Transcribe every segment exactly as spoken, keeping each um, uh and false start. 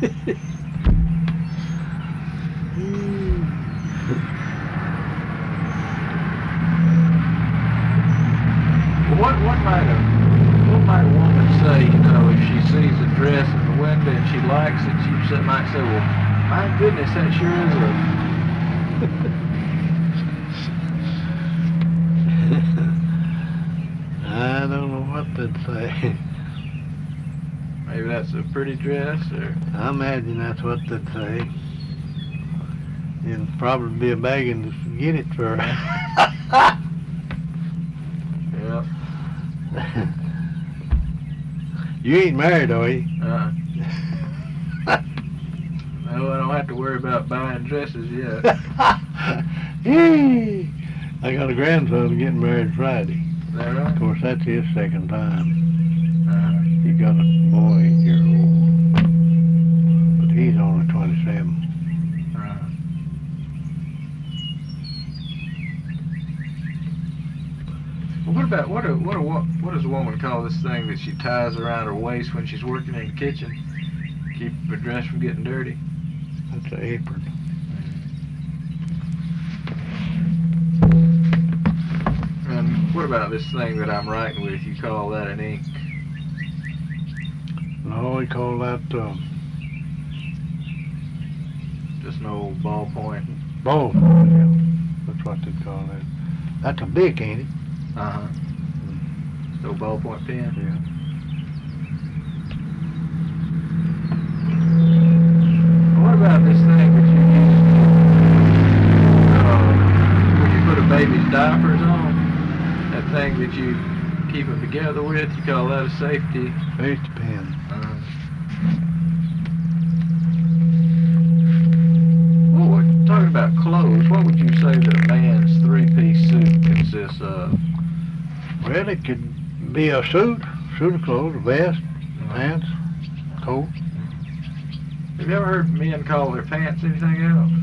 What what might a what might a woman say, you know, if she sees a dress in the window and she likes it, she sa- might say, well, my goodness, that sure is I don't know what they'd say. a, maybe that's a pretty dress, or, I imagine that's what they'd say. It'd probably be a begging to get it for her. yeah. You ain't married, are you? Uh, no, I don't have to worry about buying dresses yet. Yay! I got a grandson getting married Friday. Is that right? Of course, that's his second time. Uh, He got a boy eight years old, but he's only twenty-seven. uh, well, what about what a what a what, what does a woman call this thing that she ties around her waist when she's working in the kitchen, keep her dress from getting dirty? That's an apron. And what about this thing that I'm writing with? You call that an ink? No, we call that uh, Just an old ballpoint. bowl. Yeah, that's what they call that. That's a Bic, ain't it? Uh huh. No ballpoint pen. Yeah. What about this thing that you use uh, when you put a baby's diapers on? That thing that you keep them together with, you call that a safety? Safety pin. Uh, well, what, talking about clothes, what would you say that a man's three-piece suit consists of? Well, it could be a suit, suit of clothes, a vest, pants, coat. Have you ever heard men call their pants anything else?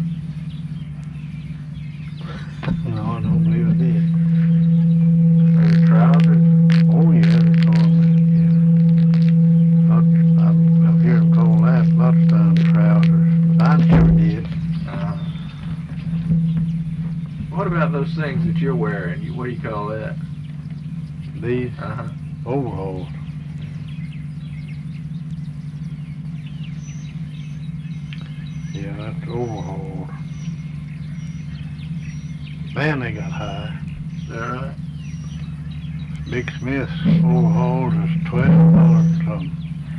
No, I don't believe I did. Maybe trousers? Oh, yeah, they call them that, yeah. I've, I've, I've heard them call that lots of times trousers, but I never did. Uh, what about those things that you're wearing? You, what do you call that? These Uh-huh. overalls. Yeah, that's overalls. Man, they got high. Is that right? Big Smith's overalls is twelve dollars or something.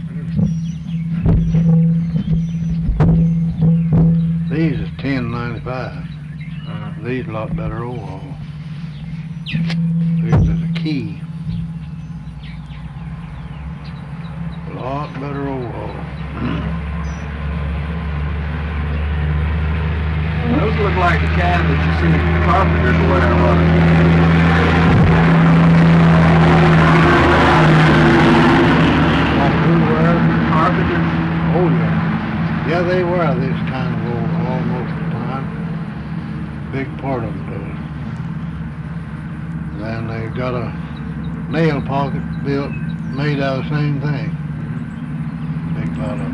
These is ten ninety-five. Uh, These a lot better overalls. This is a key. A lot better overalls. those look like the kind that you see carpenters wearing a lot of. Like who wear? Carpenters? Oh yeah. Yeah, they wear this kind of overall most of the time. Big part of them do. Then they've got a nail pocket built, made out of the same thing. Big lot of them.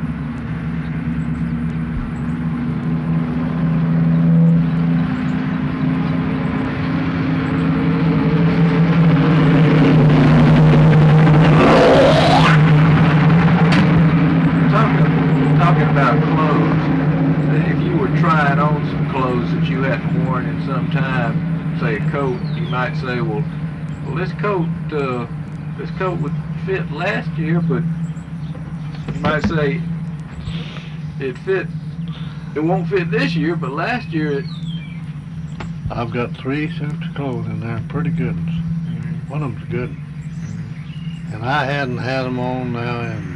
Talking, talking about clothes, if you were trying on some clothes that you hadn't worn in some time, say a coat, you might say, well, well this coat, uh, this coat would fit last year, but you might say it fit, it won't fit this year, but last year it. I've got three suits of clothes in there, pretty good ones. Mm-hmm. One of them's good. And I hadn't had them on now in